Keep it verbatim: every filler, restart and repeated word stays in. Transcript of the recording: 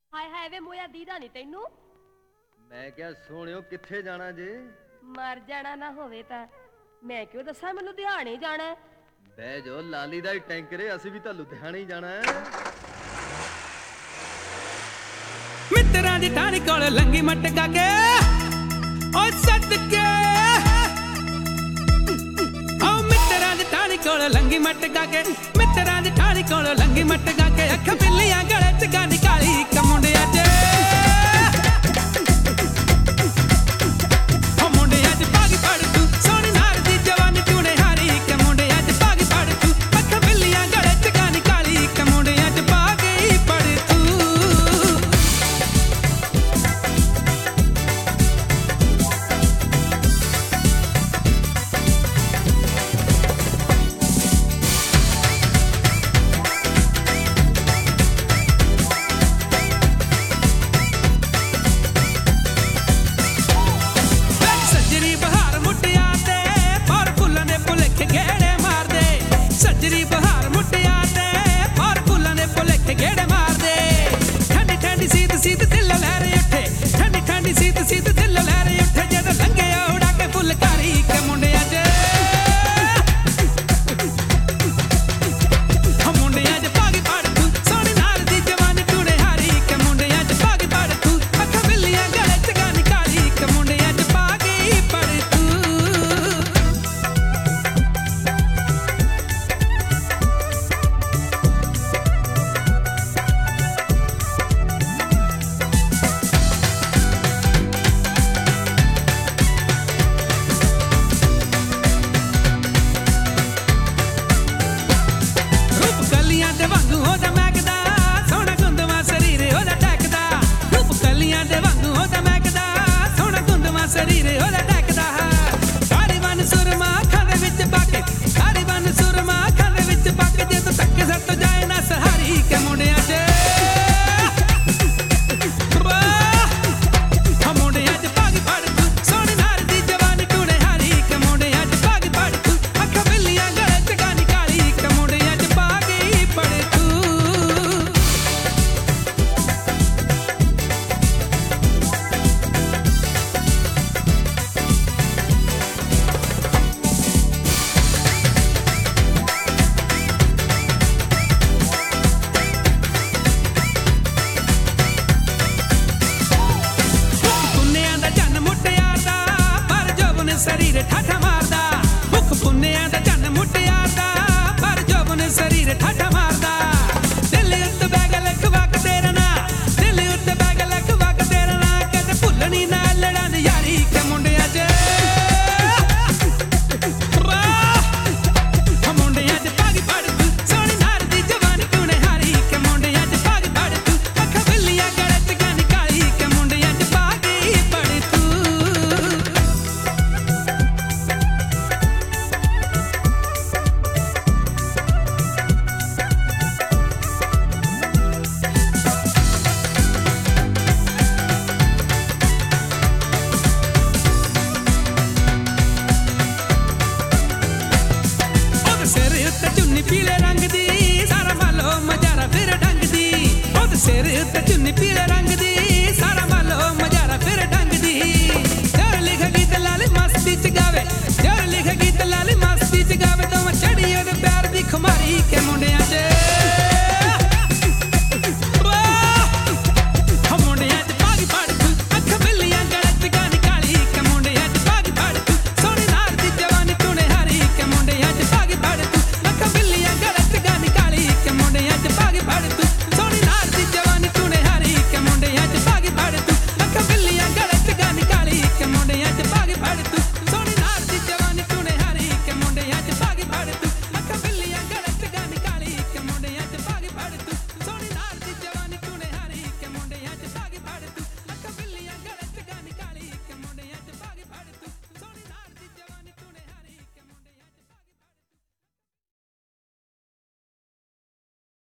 ਹਾਏ ਹਾਏ ਵੇ ਮੋਇਆ ਦੀਦਾ ਨਹੀਂ ਤੈਨੂੰ। ਮੈਂ ਕਿਹਾ ਸੋਹਣਿਓ ਕਿੱਥੇ ਜਾਣਾ ਜੇ? ਮਰ ਜਾਣਾ ਨਾ ਹੋਵੇ ਤਾਂ ਮੈਂ ਕਿਉਂ ਦੱਸਾਂ, ਮੈਂ ਲੁਧਿਆਣੇ ਜਾਣਾ। ਬਹਿ ਜੋ, ਲਾਲੀ ਦਾ ਹੀ ਟੈਂਕਰ ਏ, ਅਸੀਂ ਵੀ ਤਾਂ ਲੁਧਿਆਣੇ ਹੀ ਜਾਣਾ ਹੈ। ਮਿੱਤਰਾਂ ਦੀ ਟਾਣੀ ਕੋਲ ਲੰਗੀ ਮਟਕਾ ਕੇ ਓ ਸਦਕੇ, ਓ ਮਿੱਤਰਾਂ ਦੀ ਟਾਣੀ ਕੋਲ ਲੰਗੀ ਮਟਕਾ ਕੇ, ਮਿੱਤਰਾਂ ਦੀ ਟਾਣੀ ਕੋਲ ਲੰਗੀ ਮਟਕਾ ਕੇ, ਅੱਖ ਬਿੱਲੀਆਂ ਗਲੇ ਚ ਗਾਨੀ ਕਾਲੀ ਕਮੁੰਡਿਆ ਚ ਸਰੀਰ ਠਾਠਾ ਮਾਰਦਾ, ਭੁੱਖ ਪੁੰਨਿਆਂ ਦਾ ਚੰਨ ਮੁੱਟਿਆਰ ਦਾ, ਪਰ ਜੋਬਨ ਸਰੀਰ ਠਾਠਾ ਮਾਰਦਾ। ਦਿਲ ਉੱਤੇ ਬੈਗ ਲੱਖ ਵਕ ਤੇਰਾ ਨਾ, ਦਿਲ ਉੱਤੇ ਬੈਗ ਲੱਖ ਵਕ ਤੇਰਾ ਨਾ, ਕਦੇ ਭੁੱਲਣੀ ਨਾ ਲੜਾਂ ਦੀ ਯਾਰੀ ਕੇ ਮੁੰਡਿਆਂ ਚ ਮੁੰਡਿਆਂ ਚ ਪੱਗ ਫੜ ਤੂੰ, ਸੋਹਣੀ ਨਾਰ ਦੀ ਜਵਾਨੀ ਤੂੰ ਨੇ ਹਾਰੀ ਕੇ ਮੁੰਡਿਆਂ ਚ ਪੱਗ ਫੜ ਤੂੰ, ਅੱਖਾਂ ਬਿੱਲੀਆਂ ਗਲੇ ਚ ਗਾਨੀ ਕਾਲੀ ਕੇ ਮੁੰਡਿਆਂ ਚ ਪੱਗ ਫੜ ਤੂੰ। ਚੁੰਨੀ ਪੀਲੇ ਰੰਗ ਦੀ, ਸਾਰਾ ਮਾਲੋ ਮਜਾਰਾ ਫਿਰ ਡੰਗ ਦੀ, ਉਹਦੇ ਸਿਰ ਉੱਤੇ ਚੁੰਨੀ ਪੀਲੇ ਰੰਗ ਦੀ।